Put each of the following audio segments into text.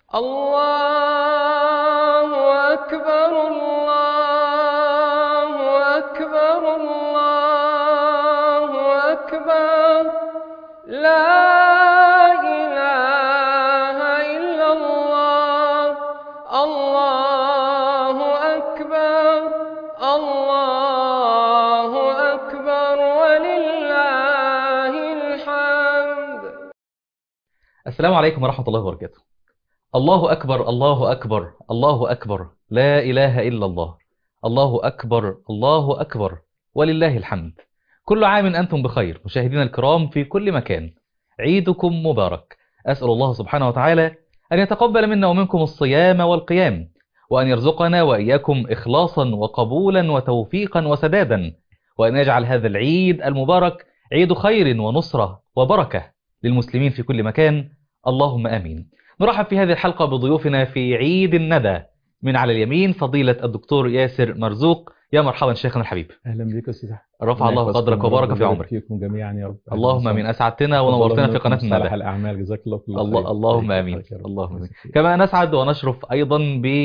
الله أكبر الله أكبر الله أكبر لا إله إلا الله الله أكبر الله أكبر ولله الحمد. السلام عليكم ورحمة الله وبركاته. الله أكبر الله أكبر الله أكبر لا إله إلا الله. الله أكبر الله أكبر ولله الحمد. كل عام أنتم بخير مشاهدينا الكرام في كل مكان، عيدكم مبارك. أسأل الله سبحانه وتعالى أن يتقبل منا ومنكم الصيام والقيام، وأن يرزقنا وإياكم إخلاصا وقبولا وتوفيقا وسدادا، وأن يجعل هذا العيد المبارك عيد خير ونصرة وبركة للمسلمين في كل مكان، اللهم آمين. نرحب في هذه الحلقة بضيوفنا في عيد الندى. من على اليمين فضيلة الدكتور ياسر مرزوق. يا مرحبا شيخنا الحبيب. اهلا بك يا استاذ. رفع الله قدرك وبارك في عمرك. فيكم جميعا يا رب. اللهم امين. اسعدتنا ونورتنا في قناه الندى. صالح الاعمال، جزاك الله كل خير. اللهم امين. اللهم امين. كما نسعد ونشرف ايضا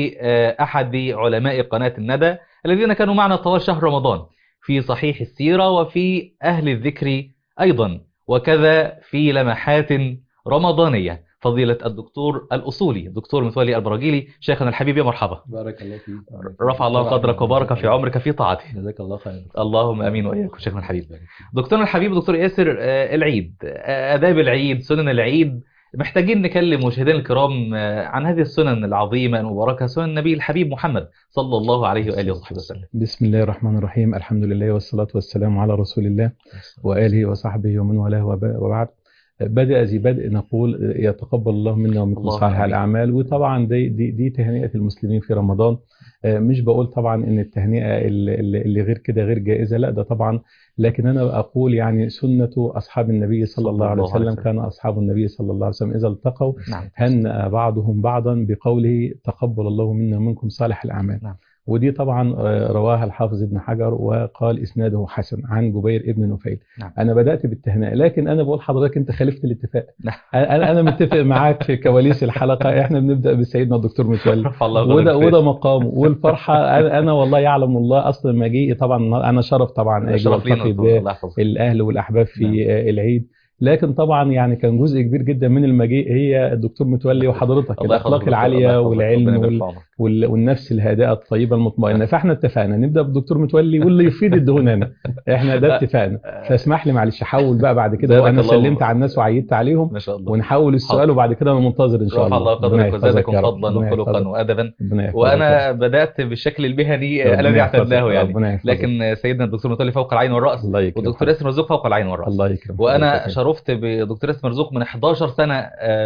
باحد علماء قناه الندى الذين كانوا معنا طوال شهر رمضان في صحيح السيره وفي اهل الذكر ايضا، وكذا في لمحات رمضانيه، فضيلة الدكتور الأصولي دكتور متولي البراجيلي. شيخنا الحبيب يا مرحبا. بارك الله فيك. رفع الله قدرك وبارك في عمرك في طاعته. جزاك الله خير. اللهم امين واياكم شيخنا الحبيب. دكتورنا الحبيب دكتور ياسر، العيد، آداب العيد، سنن العيد، محتاجين نكلم مشاهدينا الكرام عن هذه السنن العظيمة المباركة، سنن النبي الحبيب محمد صلى الله عليه وآله وصحبه وسلم. بسم الله الرحمن الرحيم، الحمد لله والصلاة والسلام على رسول الله وآله وصحبه ومن والاه وبعد. بدأ ذي بدء نقول يتقبل الله منا ومنكم صالح الأعمال. وطبعا دي تهنئة المسلمين في رمضان. مش بقول طبعا ان التهنئة اللي غير كده غير جائزة، لا ده طبعا، لكن انا اقول يعني سنة اصحاب النبي صلى الله عليه وسلم. كان اصحاب النبي صلى الله عليه وسلم اذا التقوا هنأ بعضهم بعضا بقوله تقبل الله منا ومنكم صالح الأعمال. ودي طبعا رواها الحافظ ابن حجر وقال إسناده حسن عن جبير ابن نفيل. أنا بدأت بالتهنئة، لكن أنا بقول حضرتك أنت خالفت الاتفاق. أنا متفق معاك في كواليس الحلقة. إحنا بنبدأ بسيدنا الدكتور متولي وده مقامه والفرحة. أنا والله يعلم الله أصلا مجيئي طبعا أنا شرف طبعا أجي والتقي بالأهل والأحباب في العيد، لكن طبعا يعني كان جزء كبير جدا من المجيء هي الدكتور متولي وحضرتك، الأخلاق العالية والعلم والنفس الهادئة الطيبة المطمئنة. فاحنا اتفقنا نبدأ بالدكتور متولي واللي يفيد الدهون احنا ده اتفقنا. فاسمح لي معلش احول بقى بعد كده، وانا سلمت على الناس وعيدت عليهم ونحول السؤال وبعد كده انا منتظر ان شاء الله. الله قدرك وزادكم فضلا وخلقا وادبا. وانا بدأت بالشكل المهني الذي اعتدناه يعني، لكن سيدنا الدكتور متولي فوق العين والرأس، والدكتور ياسر مرزوق فوق العين والرأس. الله يكرمك. وانا شرفت بدكتور ياسر مرزوق من 11 سنة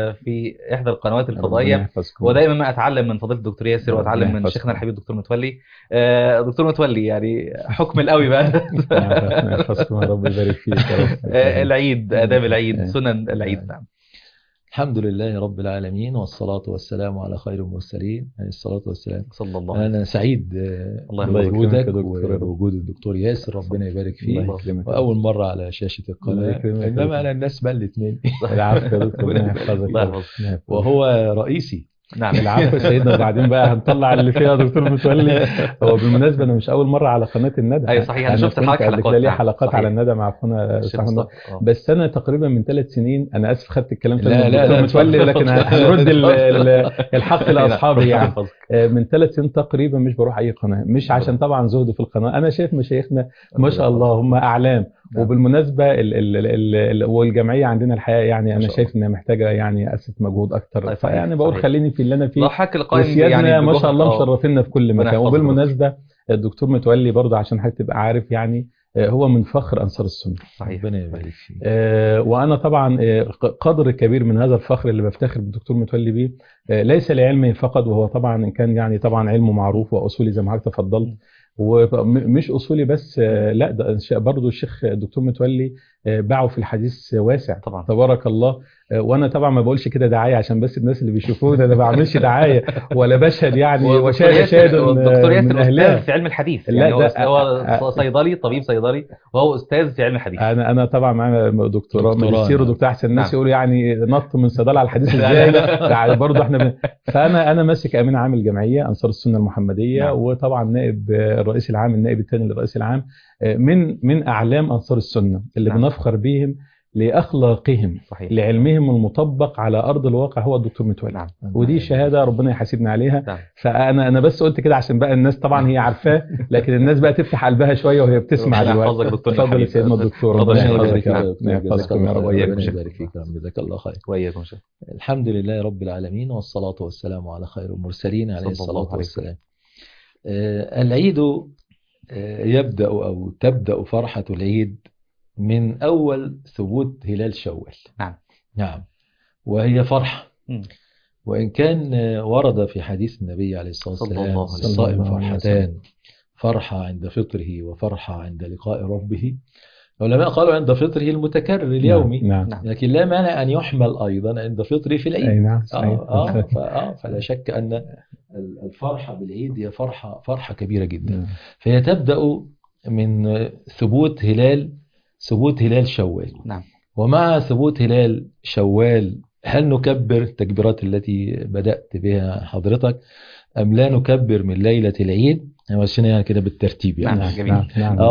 في إحدى القنوات الفضائية، ودائما ما أتعلم من فضيلة الدكتور ياسر وأتعلم من شيخنا الحبيب دكتور متولي. دكتور متولي يعني حكم القوي بقى. يحفظكم يا رب، يبارك فيك يا رب. العيد، آداب العيد، سنن العيد. نعم. الحمد لله رب العالمين، والصلاة والسلام على خير المرسلين عليه الصلاة والسلام صلى الله عليه وسلم. أنا سعيد بوجودك ووجود الدكتور ياسر، ربنا يبارك فيه، وأول مرة على شاشة القناة، إنما أنا الناس ملت مني. العفو يا دكتور، ربنا يحفظك. وهو رئيسي. نعم العفو يا سيدنا. وبعدين بقى هنطلع اللي فيها دكتور متولي. هو بالمناسبة أنا مش أول مرة على قناة الندى. أيوة صحيح، أنا شفت حلقات لي حلقات على الندى مع أخونا سبحان. بس أنا تقريبا من 3 سنين، أنا آسف خدت الكلام في الدكتور متولي، لكن هنرد الحق لأصحابي يعني. من 3 سنين تقريبا مش بروح أي قناة، مش عشان طبعا زهد في القناة. أنا شايف مشايخنا ما شاء الله هم أعلام. وبالمناسبة والجمعية عندنا الحقيقة يعني أنا شايف إنها محتاجة يعني أسف مجهود أكتر. فيعني بقول خليني في اللي أنا فيه. وسيادنا يعني ما شاء الله مشرفينا في كل مكان. وبالمناسبة الدكتور متولي برضه عشان حضرتك تبقى عارف يعني هو من فخر أنصار السنة. ربنا يبارك فيك. وأنا طبعا قدر كبير من هذا الفخر اللي بفتخر بالدكتور متولي بيه، ليس لعلمه فقط، وهو طبعا كان يعني طبعا علمه معروف وأصولي زي ما حضرتك تفضلت، ومش أصولي بس، لا ده برضه الشيخ الدكتور متولي باعوا في الحديث واسع طبعا. تبارك الله. وانا طبعا ما بقولش كده دعايه عشان بس الناس اللي بيشوفونا، انا ما بعملش دعايه ولا بشهد يعني وشاهد الدكتور من ياسر اهلها استاذ في علم الحديث، لا يعني هو صيدلي، طبيب صيدلي، وهو استاذ في علم الحديث. انا طبعا معايا دكتوراه ماجستير ودكتور. احسن الناس يقولوا يعني نط من صيدله على الحديث ازاي يعني برضه احنا فانا ماسك امين عام الجمعيه انصار السنه المحمديه، وطبعا نائب الرئيس العام، النائب الثاني للرئيس العام، من اعلام انصار السنه اللي بنفخر بيهم لأخلاقهم، صحيح. لعلمهم المطبق على أرض الواقع هو الدكتور متولي. ودي شهادة ربنا يحاسبنا عليها. فأنا بس قلت كده عشان بقى الناس طبعا هي عارفاه، لكن الناس بقى تفتح قلبها شوية وهي بتسمع دلوقتي. اتفضل يا سيدنا الدكتور، ربنا يحفظك يا رب. يحفظكم يا رب، ربنا يبارك فيك، جزاك الله خير. وإياكم. الحمد لله رب العالمين، والصلاة والسلام على خير المرسلين عليه الصلاة والسلام. العيد يبدأ أو تبدأ فرحة العيد من أول ثبوت هلال شوال. نعم. وهي فرحة، وإن كان ورد في حديث النبي عليه الصلاة والسلام الصائم فرحتان، فرحة عند فطره وفرحة عند لقاء ربه. العلماء قالوا عند فطره المتكرر اليومي، لكن لا مانع أن يحمل أيضا عند فطره في العيد. فلا شك أن الفرحة بالعيد هي فرحة كبيرة جدا. فهي تبدأ من ثبوت هلال شوال. ومع ثبوت هلال شوال هل نكبر التكبيرات التي بدأت بها حضرتك أم لا نكبر من ليلة العيد؟ يعني كده بالترتيب يعني. جميل.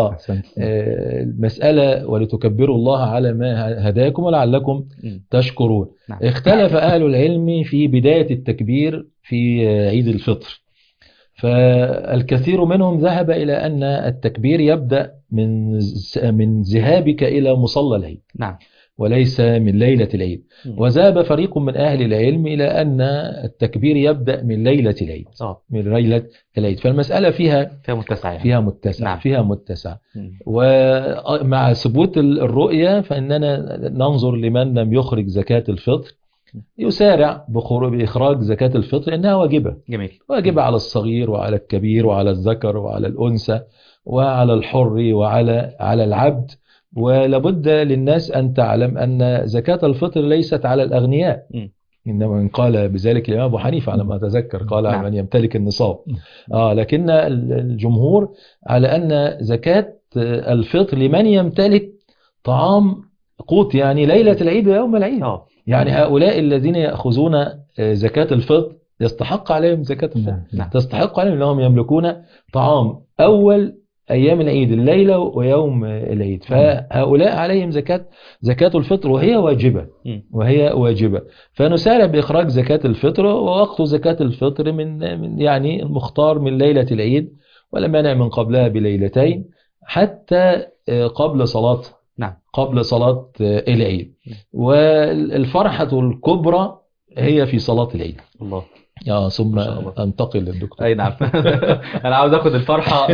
المسألة ولتكبروا الله على ما هداكم ولعلكم تشكرون. اختلف أهل العلم في بداية التكبير في عيد الفطر، فالكثير منهم ذهب إلى أن التكبير يبدأ من ذهابك إلى مصلى العيد، وليس من ليلة العيد. وذهب فريق من أهل العلم إلى أن التكبير يبدأ من ليلة العيد. فالمسألة فيها متسع. ومع ثبوت الرؤية فإننا ننظر لمن لم يخرج زكاة الفطر يسارع بإخراج زكاة الفطر، إنها واجبة. جميل. واجبة على الصغير وعلى الكبير وعلى الذكر وعلى الأنثى وعلى الحر وعلى العبد. ولابد للناس أن تعلم أن زكاة الفطر ليست على الأغنياء، إنما من قال بذلك الإمام أبو حنيفة على ما أتذكر، قال على من يمتلك النصاب. لكن الجمهور على أن زكاة الفطر لمن يمتلك طعام قوت، يعني ليلة العيد ويوم العيد. يعني هؤلاء الذين يأخذون زكاة الفطر يستحق عليهم زكاة الفطر. تستحق عليهم أنهم يملكون طعام أول أيام العيد، الليلة ويوم العيد. فهؤلاء عليهم زكاة الفطر وهي واجبة. فنسارع بإخراج زكاة الفطر، ووقت زكاة الفطر من يعني المختار من ليلة العيد، ولا مانع من قبلها بليلتين حتى قبل صلاة العيد. والفرحة الكبرى هي في صلاة العيد. الله. ثم انتقل للدكتور. اي نعم. انا عاوز اخد الفرحه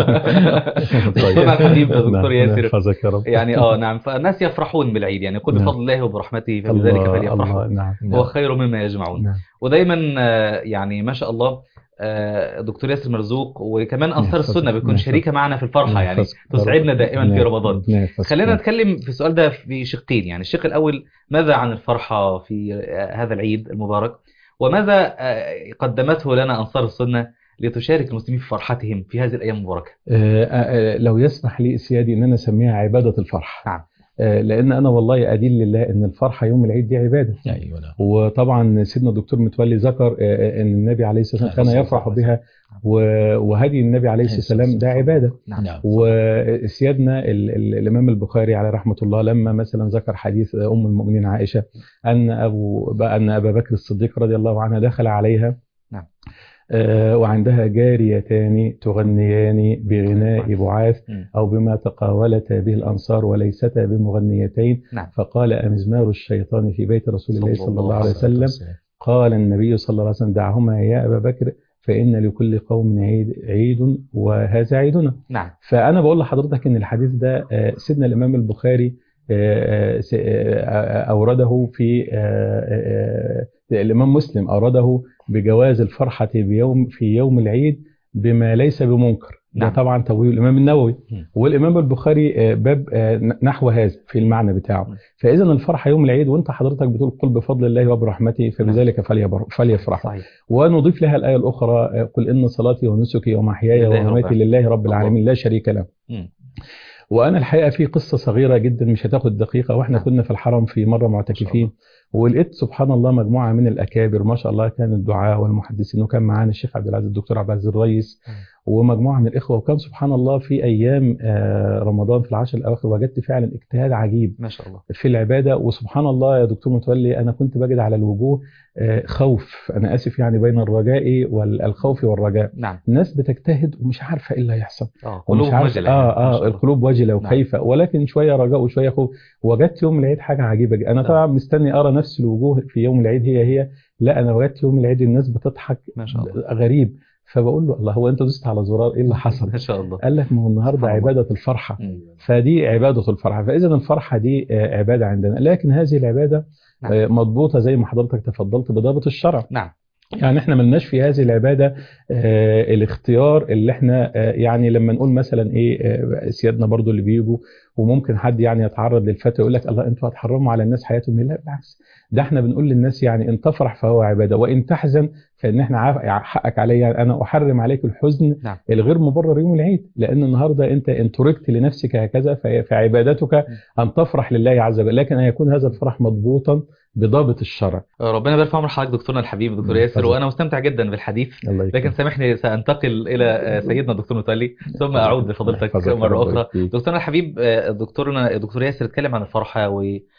الحبيب دكتور ياسر يعني نعم. فالناس يفرحون بالعيد، يعني قل بفضل الله وبرحمته فبذلك فليفرحوا هو خير مما يجمعون. ودايما يعني ما شاء الله دكتور ياسر مرزوق وكمان أنصار السنة بيكون شريكة معنا في الفرحة، يعني تسعدنا دائما في رمضان. خلينا نتكلم في السؤال ده في شقين، يعني الشق الأول ماذا عن الفرحة في هذا العيد المبارك، وماذا قدمته لنا أنصار السنة لتشارك المسلمين في فرحتهم في هذه الأيام المباركة؟ لو يسمح لي سيادي أن أنا أسميها عبادة الفرح. نعم. لأن أنا والله أدين لله أن الفرحة يوم العيد دي عبادة. وطبعا سيدنا الدكتور متولي ذكر أن النبي عليه الصلاة والسلام كان يفرح بها، وهدي النبي عليه الصلاة والسلام ده عبادة. وسيادنا الإمام البخاري عليه رحمة الله لما مثلا ذكر حديث أم المؤمنين عائشة أن أبا بكر الصديق رضي الله عنها دخل عليها وعندها جاريتان تغنيان بغناء بعاث أو بما تقاولتا به الأنصار وليستا بمغنيتين. فقال أمزمار الشيطان في بيت رسول الله صلى الله عليه وسلم. قال النبي صلى الله عليه وسلم دعهما يا أبا بكر فإن لكل قوم عيد وهذا عيدنا. فأنا بقول لحضرتك إن الحديث ده سيدنا الإمام البخاري أورده الإمام مسلم أورده بجواز الفرحة في يوم العيد بما ليس بمنكر، ده طبعا تبويب الإمام النووي، والإمام البخاري باب نحو هذا في المعنى بتاعه. فإذا الفرحة يوم العيد، وانت حضرتك بتقول قل بفضل الله وبرحمته فبذلك فليفرحوا. ونضيف لها الآية الأخرى قل إن صلاتي ونسكي ومحياي ومماتي لله رب العالمين لا شريك له. وأنا الحقيقة في قصة صغيرة جدا مش هتاخد دقيقة. وإحنا كنا في الحرم في مرة معتكفين، ولقيت سبحان الله مجموعة من الأكابر ما شاء الله، كان الدعاء والمحدثين، وكان معانا الشيخ عبد العزيز الدكتور عبد العزيز الرئيس ومجموعة من الإخوة. وكان سبحان الله في أيام رمضان في العشر الأواخر وجدت فعلا اجتهاد عجيب ما شاء الله في العبادة. وسبحان الله يا دكتور متولي، أنا كنت بجد على الوجوه خوف، أنا آسف يعني، بين الرجاء والخوف والرجاء. نعم. الناس بتجتهد ومش عارفة إيه اللي هيحصل، قلوب وجلة القلوب وجلة وخايفة، ولكن شوية رجاء وشوية خوف. وجدت يوم العيد حاجة عجيبة. أنا طبعا مستني أرى نفس الوجوه في يوم العيد هي لا، أنا وجدت يوم العيد الناس بتضحك ما شاء الله غريب. فبقول له الله، هو انت دوست على زرار ايه اللي حصل؟ ما شاء الله. قال لك ما هو النهارده عباده الفرحه. فدي عباده الفرحه. فاذا الفرحه دي عباده عندنا، لكن هذه العباده مضبوطه زي ما حضرتك تفضلت بضابط الشرع. نعم. يعني احنا ملناش في هذه العباده الاختيار اللي احنا يعني لما نقول مثلا ايه سيادنا برضو اللي بيجوا، وممكن حد يعني يتعرض للفتوى يقول لك الله انتوا هتحرموا على الناس حياتهم. لا بالعكس، ده احنا بنقول للناس يعني ان تفرح فهو عباده، وان تحزن فان احنا حقك علي، يعني انا احرم عليك الحزن الغير مبرر يوم العيد، لان النهارده انت ان تركت لنفسك هكذا فعبادتك ان تفرح لله عز وجل، لكن ان يكون هذا الفرح مضبوطا بضابط الشرع. ربنا يبارك في عمر حضرتك دكتورنا الحبيب دكتور ياسر، وانا مستمتع جدا بالحديث، لكن سامحني سانتقل الى سيدنا الدكتور متولي ثم اعود لفضيلتك مره اخرى. دكتورنا الحبيب، دكتور ياسر اتكلم عن الفرحه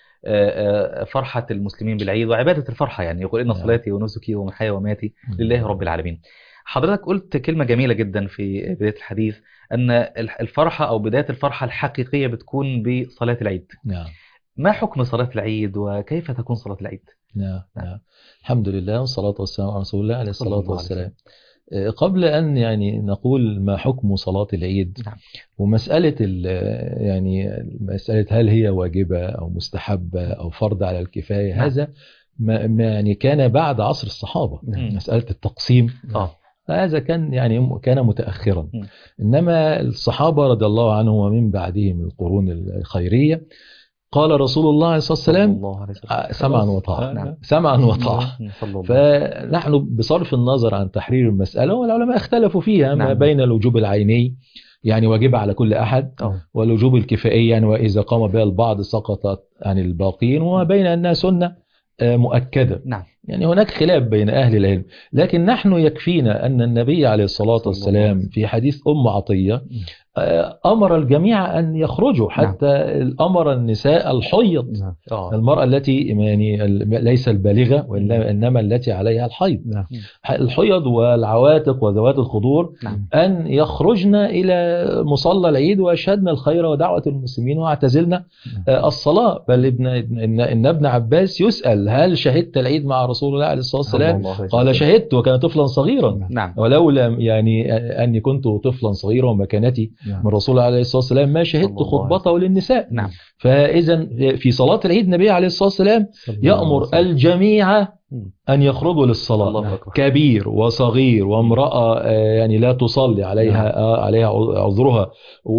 وفرحه المسلمين بالعيد وعباده الفرحه، يعني يقول ان صلاتي ونسكي ومحياي ومماتي لله رب العالمين. حضرتك قلت كلمه جميله جدا في بدايه الحديث، ان الفرحه او بدايه الفرحه الحقيقيه بتكون بصلاه العيد. نعم. ما حكم صلاة العيد وكيف تكون صلاة العيد؟ نعم. الحمد لله والصلاة والسلام على رسول الله عليه الصلاة والسلام. قبل أن يعني نقول ما حكم صلاة العيد، ومسألة يعني مسألة هل هي واجبة أو مستحبة أو فرض على الكفاية، هذا ما يعني كان بعد عصر الصحابة. مسألة التقسيم هذا كان متأخرا. إنما الصحابة رضي الله عنهم ومن بعدهم القرون الخيرية قال رسول الله صلى الله عليه وسلم سمعا وطاعة. سمعا وطاعة. فنحن بصرف النظر عن تحرير المسألة، والعلماء اختلفوا فيها ما بين الوجوب العيني يعني واجب على كل أحد، والوجوب الكفائي يعني وإذا قام بها البعض سقطت عن الباقين، وما بين أنها سنة مؤكدة. يعني هناك خلاف بين أهل العلم، لكن نحن يكفينا أن النبي عليه الصلاة والسلام في حديث أم عطية أمر الجميع أن يخرجوا، حتى أمر النساء الحيض، المرأة التي يعني ليس البالغة وإنما التي عليها الحيض، الحيض والعواتق وذوات الخضور، أن يخرجن إلى مصلى العيد ويشهدن الخير ودعوة المسلمين واعتزلن الصلاة. بل إن ابن عباس يسأل هل شهدت العيد مع رسول الله عليه الصلاة والسلام؟ قال شهدت وكان طفلا صغيرا. ولولا يعني أني كنت طفلا صغيرا ومكانتي من رسول الله عليه الصلاة والسلام ما شهدت خطبته للنساء. فإذا في صلاة العيد النبي عليه الصلاة والسلام يأمر الجميع أن يخرجوا للصلاة، كبير وصغير وامرأة يعني لا تصلي عليها عذرها،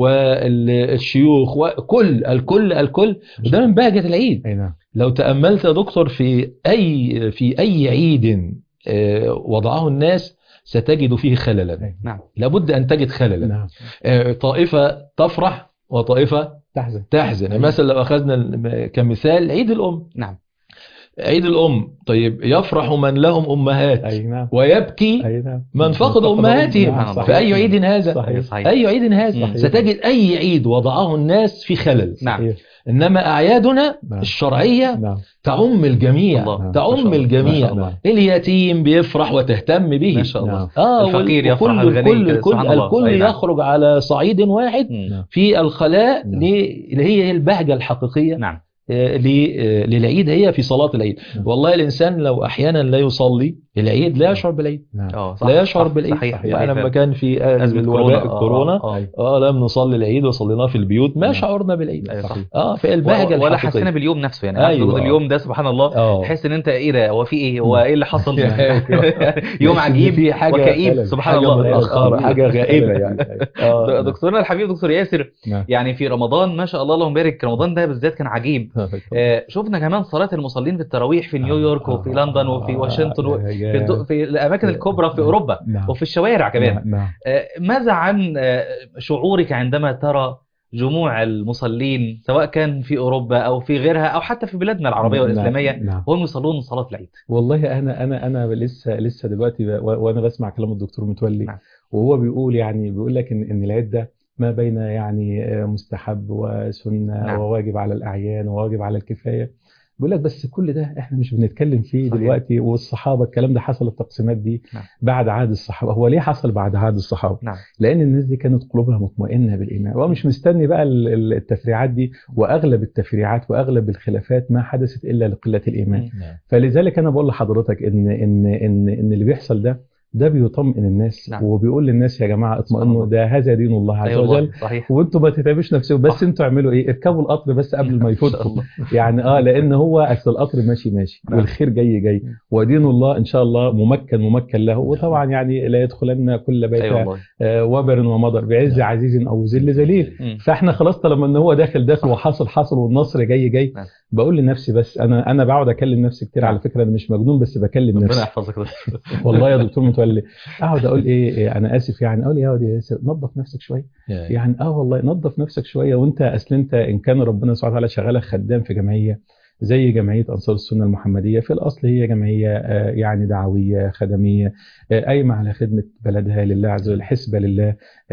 والشيوخ وكل الكل ده من بهجة العيد. لو تأملت يا دكتور في أي عيد وضعه الناس ستجد فيه خللا. لابد أن تجد خللا. طائفة تفرح وطائفة تحزن. مثلا لو أخذنا كمثال عيد الأم. عيد الأم، طيب يفرح من لهم أمهات ويبكي من فقد أمهاتهم. فأي عيد هذا؟ أي عيد هذا؟ ستجد أي عيد وضعه الناس في خلل. إنما أعيادنا الشرعية تعم الجميع، تعم الجميع. اليتيم بيفرح وتهتم به ما شاء الله. الفقير يفرح، الكل يخرج على صعيد واحد في الخلاء اللي هي البهجة الحقيقية للعيد هي في صلاة العيد. والله الإنسان لو أحيانا لا يصلي العيد لا يشعر بالعيد، لا يشعر بالعيد. صحيح. يعني لما كان في أزمة الوباء الكورونا لم نصلي العيد وصليناه في البيوت ما شعرنا بالعيد. فالبهجة ولا حسينا باليوم نفسه يعني. اليوم ده سبحان الله تحس ان انت ايه ده، هو في ايه، هو ايه اللي حصل يوم عجيب وكئيب سبحان الله، حاجة غائبة يعني. دكتورنا الحبيب دكتور ياسر، يعني في رمضان ما شاء الله اللهم بارك، رمضان ده بالذات كان عجيب. شفنا كمان صلاة المصلين في التراويح في نيويورك وفي لندن وفي واشنطن في الأماكن الكبرى في أوروبا وفي الشوارع كمان. ماذا عن شعورك عندما ترى جموع المصلين سواء كان في أوروبا أو في غيرها أو حتى في بلادنا العربية والإسلامية وهم يصلون صلاة العيد؟ والله أنا لسه دلوقتي وأنا بسمع كلام الدكتور متولي وهو بيقول لك إن العيد ده ما بين يعني مستحب وسنة وواجب على الأعيان وواجب على الكفاية. بيقول لك بس كل ده احنا مش بنتكلم فيه دلوقتي، والصحابه الكلام ده حصل التقسيمات دي بعد عهد الصحابه. هو ليه حصل بعد عهد الصحابه؟ لان الناس دي كانت قلوبها مطمئنه بالايمان، هو مش مستني بقى التفريعات دي، واغلب التفريعات واغلب الخلافات ما حدثت الا لقله الايمان. فلذلك انا بقول لحضرتك ان اللي بيحصل ده بيطمئن الناس وبيقول للناس يا جماعه اطمئنوا، ده هذا دين الله عز وجل. وانتم ما تتعبوش نفسكم، بس انتوا اعملوا ايه؟ اركبوا القطر بس قبل ما يفوتكم يعني لان هو اصل القطر ماشي والخير جاي ودين الله ان شاء الله ممكن له. وطبعا يعني لا يدخلن كل بيت وبر ومضر بعز عزيز او ذل ذليل. فاحنا خلاص طالما ان هو داخل وحاصل والنصر جاي. بقول لنفسي بس انا بقعد اكلم نفسي كتير على فكره، انا مش مجنون بس بكلم نفسي. ربنا يحفظك والله يا دكتور متولي، اقعد اقول ايه انا اسف يعني، اقول يا ياسر نظف نفسك شويه يعني. والله نظف نفسك شويه. وانت انت ان كان ربنا سبحانه وتعالى شغالك خدام في جمعيه زي جمعيه انصار السنه المحمديه، في الاصل هي جمعيه يعني دعويه خدميه قايمه على خدمه بلدها لله عز وجل، حسبه لله،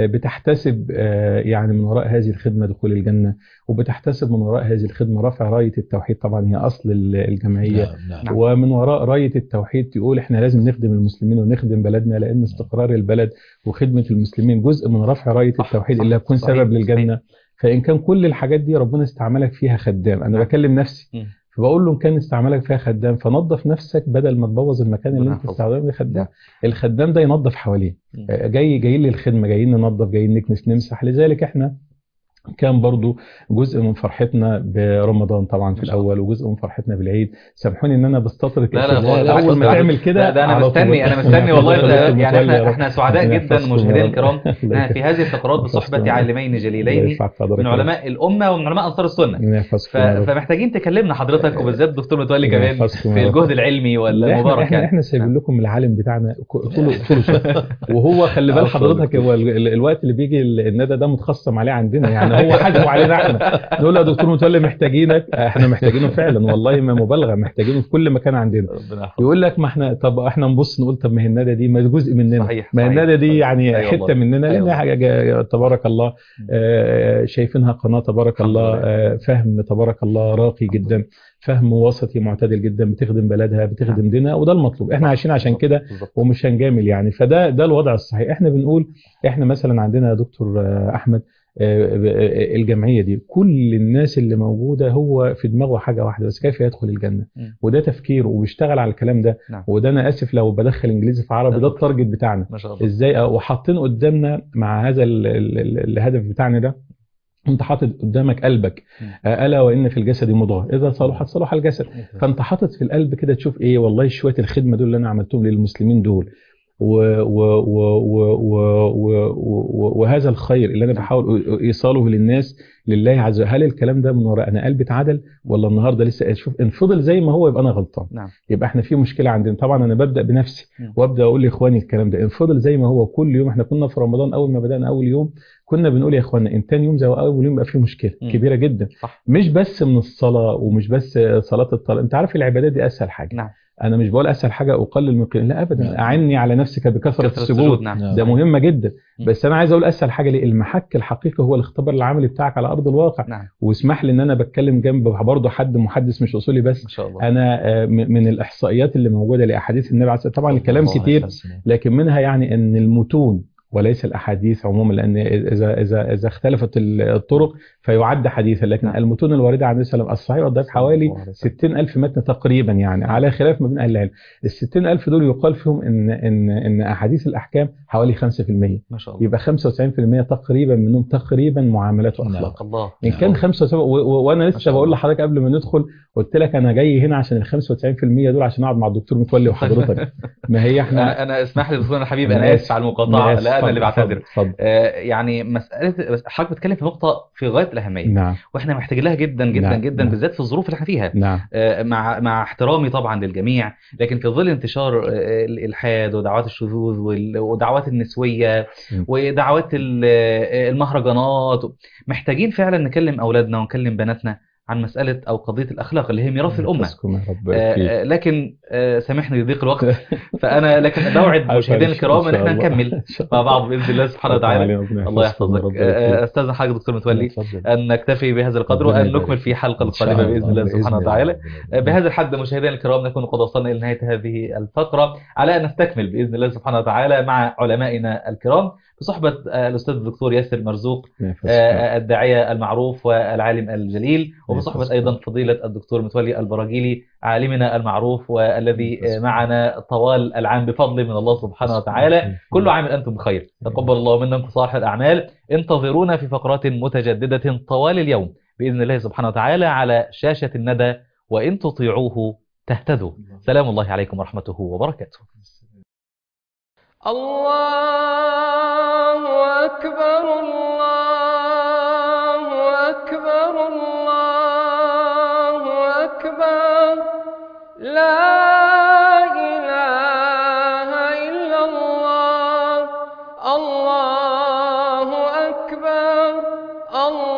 بتحتسب يعني من وراء هذه الخدمه دخول الجنه، وبتحتسب من وراء هذه الخدمه رفع رايه التوحيد. طبعا هي اصل الجمعيه. ومن وراء رايه التوحيد تقول احنا لازم نخدم المسلمين ونخدم بلدنا، لان استقرار البلد وخدمه المسلمين جزء من رفع رايه التوحيد اللي هتكون سبب للجنه. فإن كان كل الحاجات دي ربنا استعملك فيها خدام، أنا بكلم نفسي فبقول له إن كان استعملك فيها خدام فنظف نفسك بدل ما تبوظ المكان اللي أنت استخدمه لخدام. الخدام ده ينظف حواليه، جاي للخدمة، جايين ننظف، جايين نكنس نمسح. لذلك إحنا كان برضو جزء من فرحتنا برمضان طبعا في الاول، وجزء من فرحتنا بالعيد. سامحوني ان انا بستطرق، لا اول ما تعمل كده ده انا مستني والله. يعني احنا سعداء جدا مشاهدينا الكرام في هذه الفقرات بصحبه عالمين جليلين من علماء الامه ومن علماء انصار السنه. فمحتاجين تكلمنا حضرتك وبالذات الدكتور متولي كمان في الجهد العلمي والمبارك. احنا سايبين لكم العالم بتاعنا طول وهو خلي بال حضرتك، هو الوقت اللي بيجي الندى ده متخصم عليه عندنا يعني، هو حاسبه علينا احنا. نقول يا دكتور متولي محتاجينك، احنا محتاجينه فعلا والله ما مبالغه، محتاجينه في كل مكان عندنا. يقول لك ما احنا طب احنا نبص نقول طب ما هي الندى دي ما جزء مننا، ما الندى دي يعني حته مننا، لان حاجه تبارك الله شايفينها قناه تبارك الله فهم تبارك الله راقي جدا، فهم وسطي معتدل جدا، بتخدم بلدها بتخدم دينها، وده المطلوب. احنا عايشين عشان كده ومش هنجامل يعني. فده الوضع الصحيح. احنا بنقول احنا مثلا عندنا يا دكتور احمد الجمعية دي كل الناس اللي موجودة هو في دماغه حاجة واحدة بس، كيف يدخل الجنة. وده تفكير وبيشتغل على الكلام ده. وده أنا آسف لو بدخل إنجليزي في عربي، ده التارجت بتاعنا إزاي. وحاطين قدامنا مع هذا الهدف بتاعنا ده، انت حاطط قدامك قلبك، الا وان في الجسد مضغه اذا صلحت صلح الجسد. فانت حاطط في القلب كده تشوف ايه، والله شويه الخدمه دول اللي انا عملتهم للمسلمين دول وهذا الخير اللي انا بحاول ايصاله للناس لله عز وجل، هل الكلام ده من وراء انا قلبي اتعدل ولا النهارده لسه اشوف ان فضل زي ما هو يبقى انا غلطان. يبقى احنا في مشكله عندنا. طبعا انا ببدا بنفسي وابدا اقول لاخواني الكلام ده، ان فضل زي ما هو كل يوم. احنا كنا في رمضان اول ما بدانا اول يوم كنا بنقول يا اخوانا ان تاني يوم زي اول يوم يبقى في مشكله كبيره جدا. مش بس من الصلاه ومش بس صلاه الطلاق، انت عارف العبادات دي اسهل حاجه. انا مش بقول اسهل حاجه اقلل من قيمه، لا ابدا. اعني على نفسك بكثره السجود. ده مهمه جدا. بس انا عايز اقول اسهل حاجه ليه، المحك الحقيقي هو الاختبار العملي بتاعك على ارض الواقع. واسمح لي ان انا بتكلم جنب برضه حد محدث مش اصولي بس ما شاء الله. انا من الاحصائيات اللي موجوده لاحاديث النبي عليه الصلاه والسلام، طبعا الكلام كتير لكن منها يعني ان المتون وليس الأحاديث عموما، لأن إذا اختلفت الطرق فيعد حديثا. لكن نعم. المتون الواردة عن النبي صلى الله عليه وسلم الصحيح والضعيف حوالي 60,000 متن تقريبا، يعني نعم. على خلاف ما بين أهل العلم. ال60,000 دول يقال فيهم إن أحاديث الأحكام حوالي 5%، ما شاء الله. يبقى 95% تقريبا منهم تقريبا معاملات وأخلاق. الله. إن كان 75 وأنا ما لسه شاء بقول الله. لحضرتك قبل ما ندخل، قلت لك أنا جاي هنا عشان ال 95% دول عشان أقعد مع الدكتور متولي وحضرتك. ما هي احنا انا اسمح لي دكتور حبيب، أنا انا اسف آسف. على المقاطعه، آسف. لا انا اللي اتفضل، بعتذر. اتفضل. يعني مساله، بس حضرتك بتتكلم في نقطه في غايه الاهميه، نعم. واحنا محتاجين لها جدا جدا نعم. جدا، نعم. بالذات في الظروف اللي احنا فيها. نعم. مع احترامي طبعا للجميع، لكن في ظل انتشار الالحاد ودعوات الشذوذ ودعوات النسويه ودعوات المهرجانات، محتاجين فعلا نكلم اولادنا ونكلم بناتنا عن مساله او قضيه الاخلاق اللي هي ميراث الامه. لكن سامحني لضيق الوقت، فانا لكن بوعد مشاهدينا الكرام ان احنا نكمل مع بعض باذن الله سبحانه وتعالى. الله يحفظك. استاذن حضرتك دكتور متولي ان نكتفي بهذا القدر وان نكمل في حلقه القادمه باذن الله سبحانه وتعالى. بهذا الحد مشاهدينا الكرام نكون قد وصلنا الى نهايه هذه الفقره، على ان نستكمل باذن الله سبحانه وتعالى مع علمائنا الكرام بصحبه الاستاذ الدكتور ياسر مرزوق الداعيه المعروف والعالم الجليل، وبصحبه ايضا فضيله الدكتور متولي البراجيلي عالمنا المعروف والذي معنا طوال العام بفضل من الله سبحانه وتعالى. كل عام أنتم بخير، تقبل الله منكم صالح الأعمال. انتظرونا في فقرات متجددة طوال اليوم بإذن الله سبحانه وتعالى على شاشة الندى، وإن تطيعوه تهتدوا. سلام الله عليكم ورحمته وبركاته. الله أكبر، الله أكبر، الله أكبر، لا إله إلا الله. الله أكبر، الله